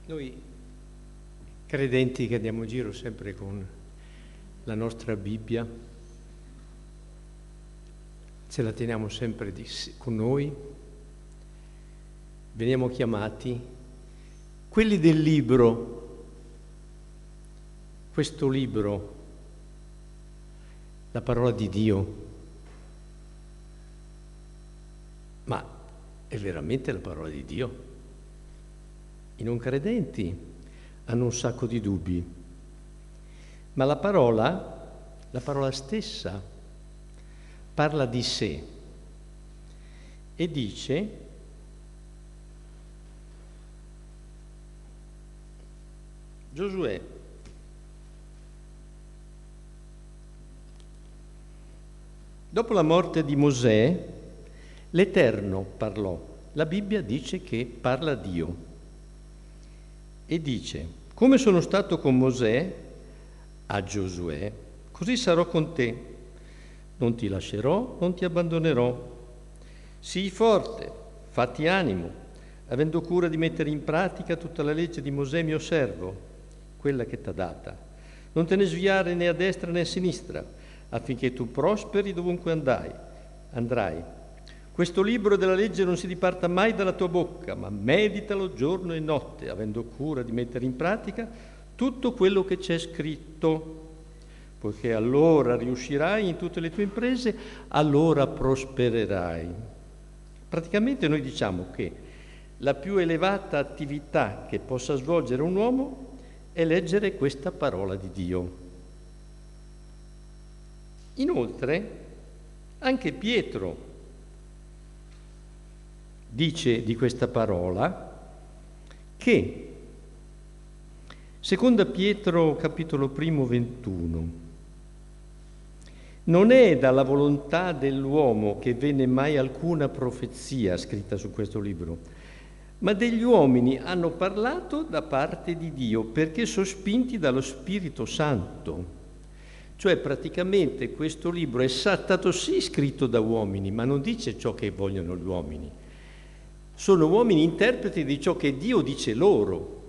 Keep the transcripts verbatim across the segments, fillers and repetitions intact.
Noi credenti che andiamo in giro sempre con la nostra Bibbia, ce la teniamo sempre di, con noi, veniamo chiamati, quelli del libro, questo libro, la parola di Dio, ma è veramente la parola di Dio? I non credenti hanno un sacco di dubbi, ma la parola, la parola stessa, parla di sé e dice: Giosuè, dopo la morte di Mosè, l'Eterno parlò. La Bibbia dice che parla Dio. E dice: come sono stato con Mosè a Giosuè, così sarò con te. Non ti lascerò, non ti abbandonerò. Sii forte, fatti animo, avendo cura di mettere in pratica tutta la legge di Mosè mio servo, quella che t'ha data. Non te ne sviare né a destra né a sinistra, affinché tu prosperi dovunque andai, andrai. Questo libro della legge non si diparta mai dalla tua bocca, ma meditalo giorno e notte, avendo cura di mettere in pratica tutto quello che c'è scritto, poiché allora riuscirai in tutte le tue imprese, allora prospererai. Praticamente noi diciamo che la più elevata attività che possa svolgere un uomo è leggere questa parola di Dio. Inoltre, anche Pietro dice di questa parola che, seconda Pietro capitolo primo ventuno, non è dalla volontà dell'uomo che venne mai alcuna profezia scritta su questo libro, ma degli uomini hanno parlato da parte di Dio perché sospinti dallo Spirito Santo. Cioè praticamente questo libro è stato sì scritto da uomini, ma non dice ciò che vogliono gli uomini. Sono uomini interpreti di ciò che Dio dice loro.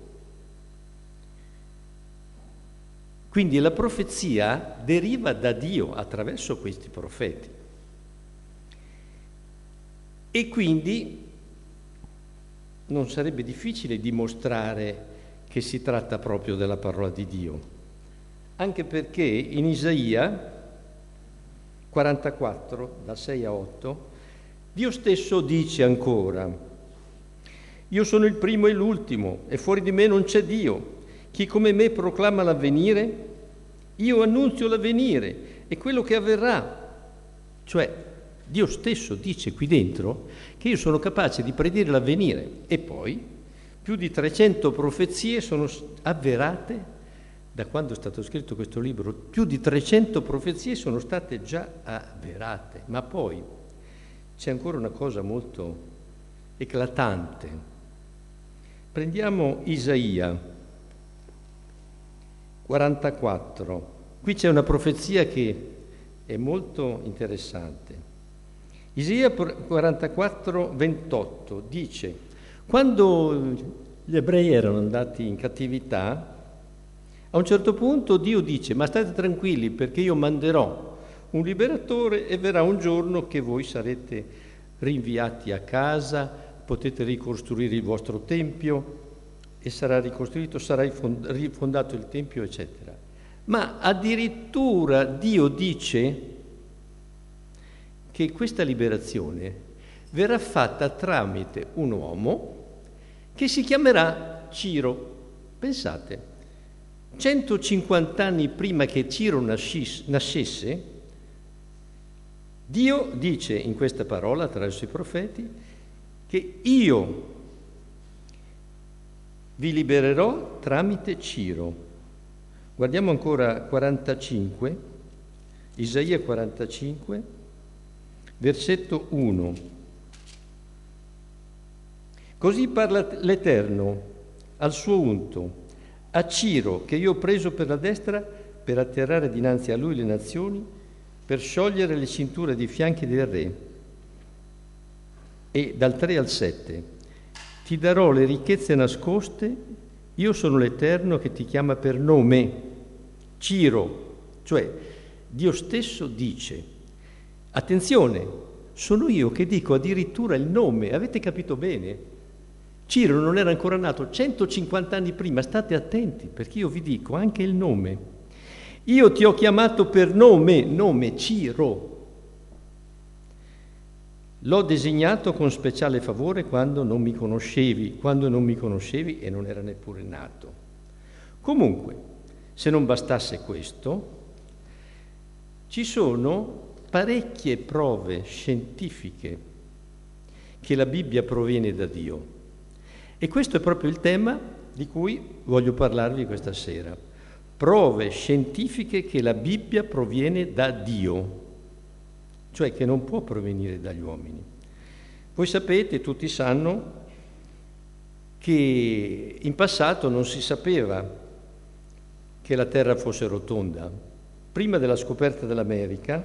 Quindi la profezia deriva da Dio attraverso questi profeti. E quindi non sarebbe difficile dimostrare che si tratta proprio della parola di Dio, anche perché in Isaia quarantaquattro, da sei a otto, Dio stesso dice ancora: io sono il primo e l'ultimo, e fuori di me non c'è Dio. Chi come me proclama l'avvenire, io annunzio l'avvenire e quello che avverrà. Cioè, Dio stesso dice qui dentro che io sono capace di predire l'avvenire. E poi, più di trecento profezie sono avverate, da quando è stato scritto questo libro, più di trecento profezie sono state già avverate. Ma poi c'è ancora una cosa molto eclatante. Prendiamo Isaia quarantaquattro. Qui c'è una profezia che è molto interessante. Isaia quarantaquattro ventotto dice: quando gli ebrei erano andati in cattività, a un certo punto Dio dice: ma state tranquilli, perché io manderò un liberatore e verrà un giorno che voi sarete rinviati a casa, potete ricostruire il vostro tempio e sarà ricostruito, sarà rifondato il tempio, eccetera. Ma addirittura Dio dice che questa liberazione verrà fatta tramite un uomo che si chiamerà Ciro. Pensate, centocinquanta anni prima che Ciro nascesse, Dio dice in questa parola attraverso i profeti che io vi libererò tramite Ciro. Guardiamo ancora quarantacinque, Isaia quarantacinque, versetto uno. Così parla l'Eterno al suo unto, a Ciro, che io ho preso per la destra per atterrare dinanzi a lui le nazioni, per sciogliere le cinture dei fianchi del re. E dal tre al sette: ti darò le ricchezze nascoste Io sono l'Eterno che ti chiama per nome, Ciro, cioè Dio stesso dice, attenzione, sono io che dico addirittura il nome, avete capito bene? Ciro non era ancora nato centocinquanta anni prima, state attenti, perché io vi dico anche il nome. Io ti ho chiamato per nome, nome Ciro. L'ho designato con speciale favore quando non mi conoscevi, quando non mi conoscevi e non era neppure nato. Comunque, se non bastasse questo, ci sono parecchie prove scientifiche che la Bibbia proviene da Dio. E questo è proprio il tema di cui voglio parlarvi questa sera. Prove scientifiche che la Bibbia proviene da Dio, cioè che non può provenire dagli uomini. Voi sapete, tutti sanno, che in passato non si sapeva che la Terra fosse rotonda. Prima della scoperta dell'America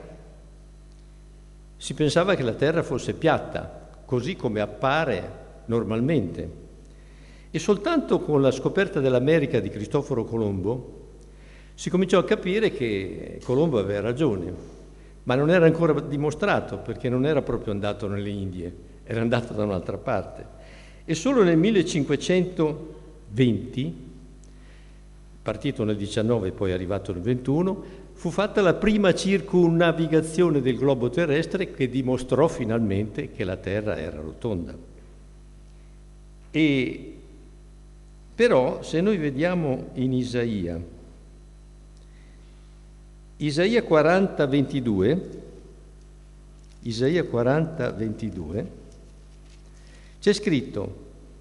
si pensava che la Terra fosse piatta, così come appare normalmente. E soltanto con la scoperta dell'America di Cristoforo Colombo si cominciò a capire che Colombo aveva ragione. Ma non era ancora dimostrato, perché non era proprio andato nelle Indie, era andato da un'altra parte. E solo nel millecinquecentoventi, partito nel diciannove e poi arrivato nel ventuno, fu fatta la prima circumnavigazione del globo terrestre che dimostrò finalmente che la Terra era rotonda. E però, se noi vediamo in Isaia, Isaia quaranta ventidue, Isaia quaranta ventidue, c'è scritto,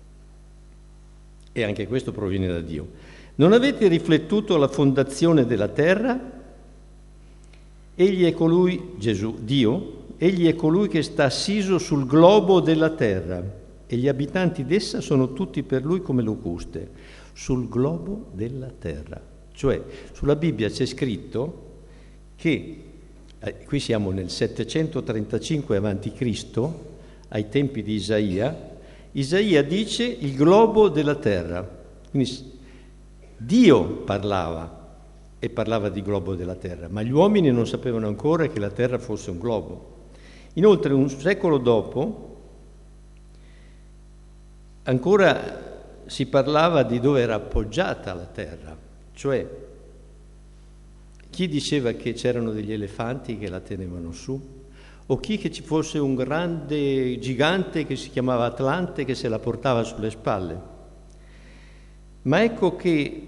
e anche questo proviene da Dio, non avete riflettuto la fondazione della terra? Egli è colui, Gesù, Dio, egli è colui che sta assiso sul globo della terra e gli abitanti d'essa sono tutti per lui come locuste, sul globo della terra. Cioè, sulla Bibbia c'è scritto che, eh, qui siamo nel settecentotrentacinque avanti Cristo, ai tempi di Isaia, Isaia dice il globo della terra. Quindi Dio parlava e parlava di globo della terra, ma gli uomini non sapevano ancora che la terra fosse un globo. Inoltre, un secolo dopo, ancora si parlava di dove era appoggiata la terra, cioè chi diceva che c'erano degli elefanti che la tenevano su, o chi che ci fosse un grande gigante che si chiamava Atlante che se la portava sulle spalle. Ma ecco che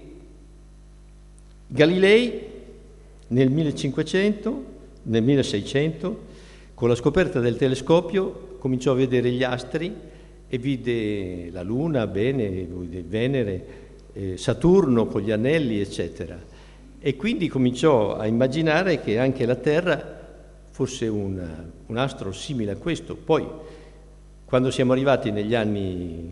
Galilei nel millecinquecento, nel milleseicento, con la scoperta del telescopio, cominciò a vedere gli astri e vide la Luna, bene, vide Venere, eh, Saturno con gli anelli, eccetera. E quindi cominciò a immaginare che anche la Terra fosse un, un astro simile a questo. Poi, quando siamo arrivati negli anni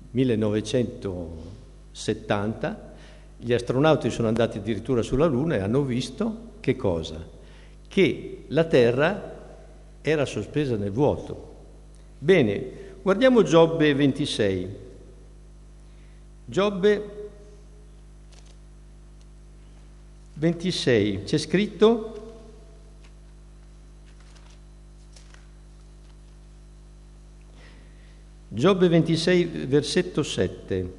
millenovecentosettanta, gli astronauti sono andati addirittura sulla Luna e hanno visto che cosa? Che la Terra era sospesa nel vuoto. Bene, guardiamo Giobbe ventisei. Giobbe ventisei, c'è scritto: Giobbe ventisei, versetto sette.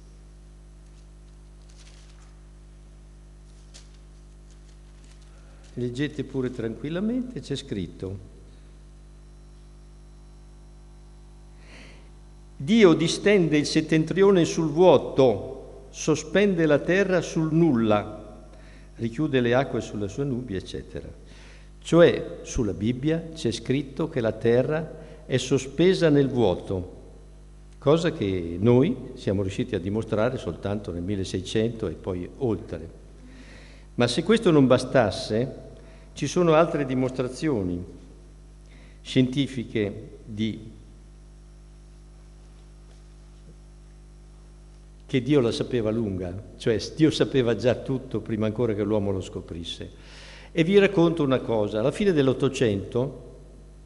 Leggete pure tranquillamente, c'è scritto: Dio distende il settentrione sul vuoto, sospende la terra sul nulla, richiude le acque sulla sua nubbia, eccetera. Cioè, sulla Bibbia c'è scritto che la terra è sospesa nel vuoto, cosa che noi siamo riusciti a dimostrare soltanto nel milleseicento e poi oltre. Ma se questo non bastasse, ci sono altre dimostrazioni scientifiche di che Dio la sapeva lunga, cioè Dio sapeva già tutto prima ancora che l'uomo lo scoprisse. E vi racconto una cosa: alla fine dell'Ottocento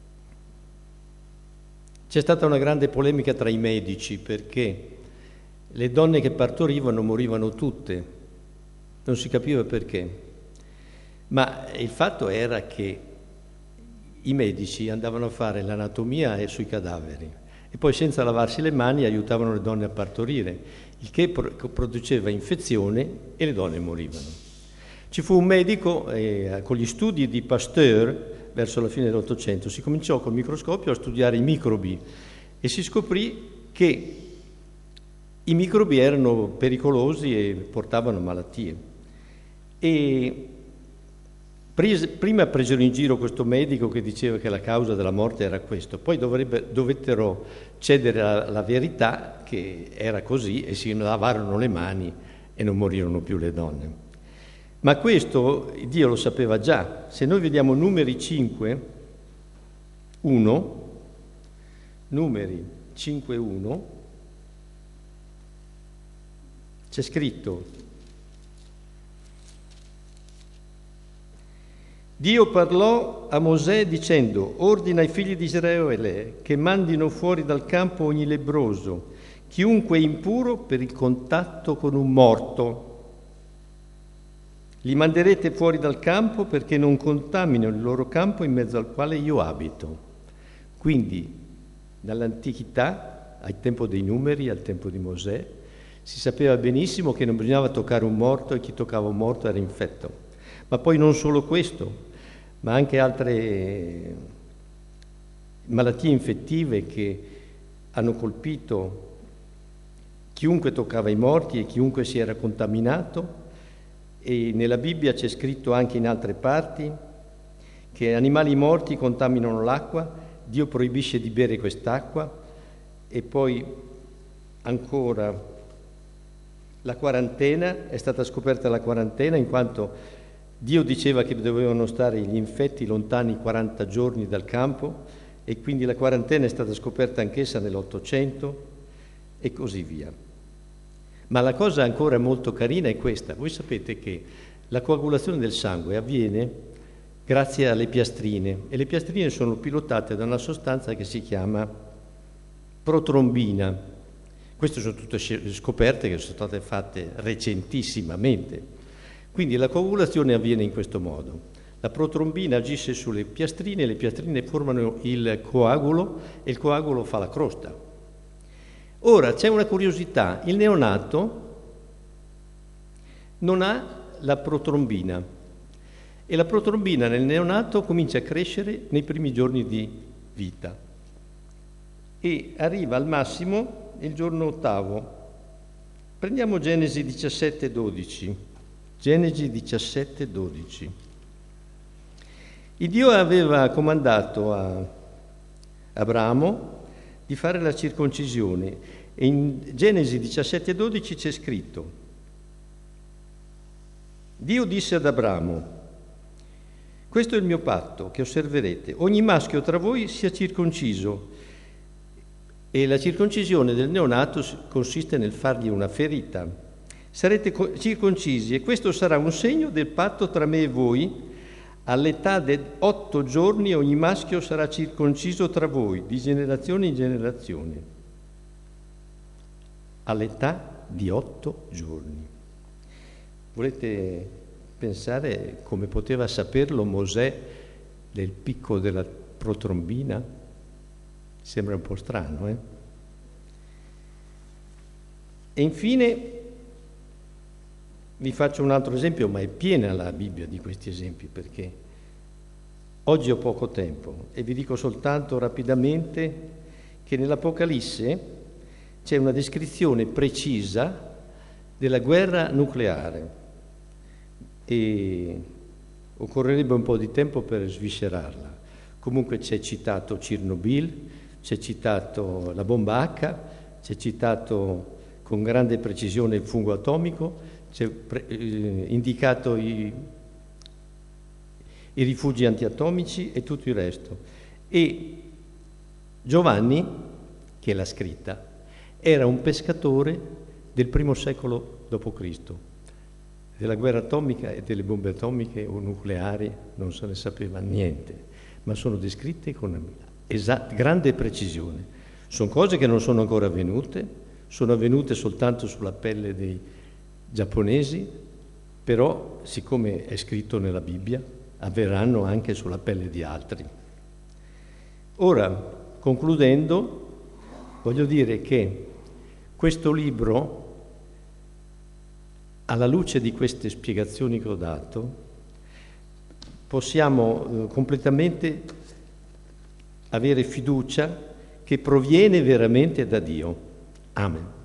c'è stata una grande polemica tra i medici perché le donne che partorivano morivano tutte, non si capiva perché, ma il fatto era che i medici andavano a fare l'anatomia sui cadaveri e poi senza lavarsi le mani aiutavano le donne a partorire, il che produceva infezione e le donne morivano. Ci fu un medico, eh, con gli studi di Pasteur, verso la fine dell'Ottocento, si cominciò col microscopio a studiare i microbi e si scoprì che i microbi erano pericolosi e portavano malattie. E prima presero in giro questo medico che diceva che la causa della morte era questo, poi dovrebbe, dovettero cedere alla verità che era così e si lavarono le mani e non morirono più le donne. Ma questo Dio lo sapeva già. Se noi vediamo Numeri cinque, uno, Numeri cinque, uno, c'è scritto: Dio parlò a Mosè dicendo: ordina ai figli di Israele che mandino fuori dal campo ogni lebbroso, chiunque è impuro per il contatto con un morto. Li manderete fuori dal campo perché non contaminino il loro campo in mezzo al quale io abito. Quindi, dall'antichità, al tempo dei numeri, al tempo di Mosè, si sapeva benissimo che non bisognava toccare un morto e chi toccava un morto era infetto. Ma poi non solo questo, ma anche altre malattie infettive che hanno colpito chiunque toccava i morti e chiunque si era contaminato. E nella Bibbia c'è scritto anche in altre parti che animali morti contaminano l'acqua, Dio proibisce di bere quest'acqua. E poi ancora la quarantena, è stata scoperta la quarantena in quanto Dio diceva che dovevano stare gli infetti lontani quaranta giorni dal campo e quindi la quarantena è stata scoperta anch'essa nell'Ottocento e così via. Ma la cosa ancora molto carina è questa: voi sapete che la coagulazione del sangue avviene grazie alle piastrine e le piastrine sono pilotate da una sostanza che si chiama protrombina. Queste sono tutte scoperte che sono state fatte recentissimamente. Quindi la coagulazione avviene in questo modo. La protrombina agisce sulle piastrine, le piastrine formano il coagulo e il coagulo fa la crosta. Ora c'è una curiosità: il neonato non ha la protrombina e la protrombina nel neonato comincia a crescere nei primi giorni di vita e arriva al massimo il giorno ottavo. Prendiamo Genesi diciassette dodici. Genesi diciassette dodici. Il Dio aveva comandato a Abramo di fare la circoncisione e in Genesi diciassette dodici c'è scritto: Dio disse ad Abramo: questo è il mio patto che osserverete, ogni maschio tra voi sia circonciso. E la circoncisione del neonato consiste nel fargli una ferita. Sarete circoncisi e questo sarà un segno del patto tra me e voi. All'età di otto giorni ogni maschio sarà circonciso tra voi, di generazione in generazione. All'età di otto giorni. Volete pensare come poteva saperlo Mosè del picco della protrombina? Sembra un po' strano, eh? E infine vi faccio un altro esempio, ma è piena la Bibbia di questi esempi, perché oggi ho poco tempo e vi dico soltanto rapidamente che nell'Apocalisse c'è una descrizione precisa della guerra nucleare e occorrerebbe un po' di tempo per sviscerarla. Comunque c'è citato Chernobyl, c'è citato la bomba H, c'è citato con grande precisione il fungo atomico, c'è pre- eh, indicato i, i rifugi antiatomici e tutto il resto. E Giovanni, che l'ha scritta, era un pescatore del primo secolo dopo Cristo. Della guerra atomica e delle bombe atomiche o nucleari non se ne sapeva niente, ma sono descritte con esatta, grande precisione. Sono cose che non sono ancora avvenute, sono avvenute soltanto sulla pelle dei giapponesi, però, siccome è scritto nella Bibbia, avverranno anche sulla pelle di altri. Ora, concludendo, voglio dire che questo libro, alla luce di queste spiegazioni che ho dato, possiamo eh, completamente avere fiducia che proviene veramente da Dio. Amen.